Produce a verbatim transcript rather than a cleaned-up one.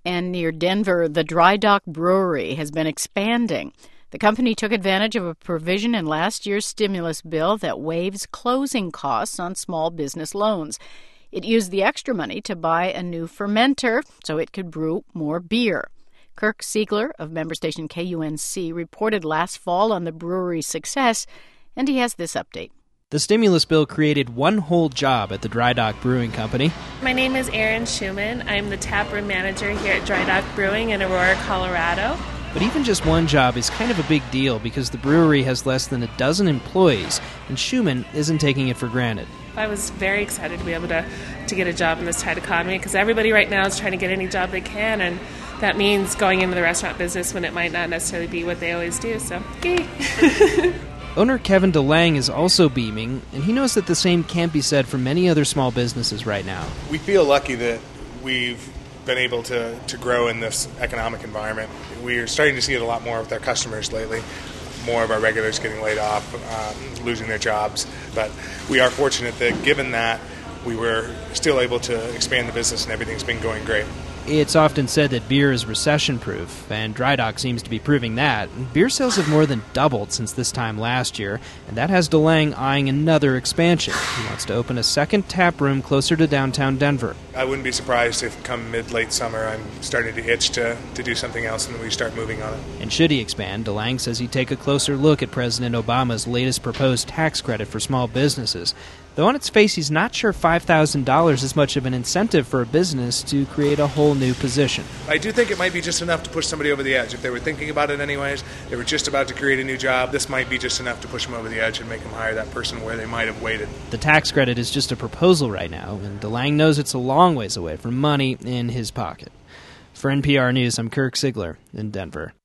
And near Denver, the Dry Dock Brewery has been expanding. The company took advantage of a provision in last year's stimulus bill that waives closing costs on small business loans. It used the extra money to buy a new fermenter so it could brew more beer. Kirk Siegler of member station K U N C reported last fall on the brewery's success, and he has this update. The stimulus bill created one whole job at the Dry Dock Brewing Company. My name is Erin Schumann. I'm the taproom manager here at Dry Dock Brewing in Aurora, Colorado. But even just one job is kind of a big deal because the brewery has less than a dozen employees, and Schumann isn't taking it for granted. I was very excited to be able to, to get a job in this tight economy because everybody right now is trying to get any job they can, and that means going into the restaurant business when it might not necessarily be what they always do. So, yay! Owner Kevin DeLang is also beaming, and he knows that the same can't be said for many other small businesses right now. We feel lucky that we've been able to, to grow in this economic environment. We're starting to see it a lot more with our customers lately. More of our regulars getting laid off, um, losing their jobs. But we are fortunate that given that, we were still able to expand the business and everything's been going great. It's often said that beer is recession-proof, and Dry Dock seems to be proving that. Beer sales have more than doubled since this time last year, and that has DeLang eyeing another expansion. He wants to open a second tap room closer to downtown Denver. I wouldn't be surprised if come mid-late summer I'm starting to itch to, to do something else and we start moving on it. And should he expand, DeLang says he'd take a closer look at President Obama's latest proposed tax credit for small businesses. Though on its face, he's not sure five thousand dollars is much of an incentive for a business to create a whole new position. I do think it might be just enough to push somebody over the edge. If they were thinking about it anyways, they were just about to create a new job, this might be just enough to push them over the edge and make them hire that person where they might have waited. The tax credit is just a proposal right now, and DeLang knows it's a long ways away from money in his pocket. For N P R News, I'm Kirk Siegler in Denver.